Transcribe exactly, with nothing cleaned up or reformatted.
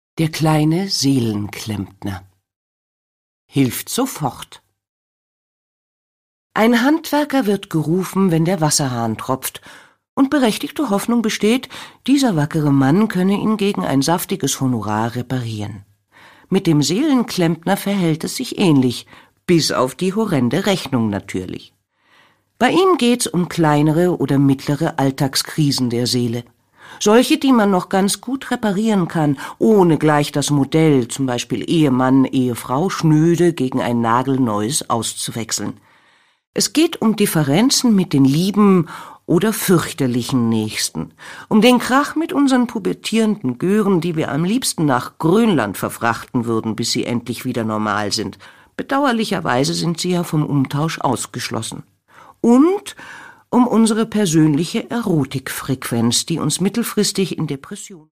Der kleine Seelenklempner hilft sofort. Ein Handwerker wird gerufen, wenn der Wasserhahn tropft, und berechtigte Hoffnung besteht, dieser wackere Mann könne ihn gegen ein saftiges Honorar reparieren. Mit dem Seelenklempner verhält es sich ähnlich, bis auf die horrende Rechnung natürlich. Bei ihm geht's um kleinere oder mittlere Alltagskrisen der Seele. Solche, die man noch ganz gut reparieren kann, ohne gleich das Modell, zum Beispiel Ehemann, Ehefrau, schnöde gegen ein nagelneues auszuwechseln. Es geht um Differenzen mit den lieben oder fürchterlichen Nächsten, um den Krach mit unseren pubertierenden Gören, die wir am liebsten nach Grönland verfrachten würden, bis sie endlich wieder normal sind. Bedauerlicherweise sind sie ja vom Umtausch ausgeschlossen. Und um unsere persönliche Erotikfrequenz, die uns mittelfristig in Depression